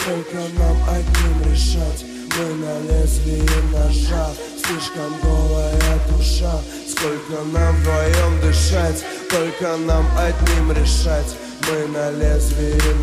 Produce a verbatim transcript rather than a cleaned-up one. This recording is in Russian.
Сколько нам одним решать, мы на лезвии ножа. Слишком голая душа, сколько нам вдвоем дышать. Только нам одним решать, мы на лезвии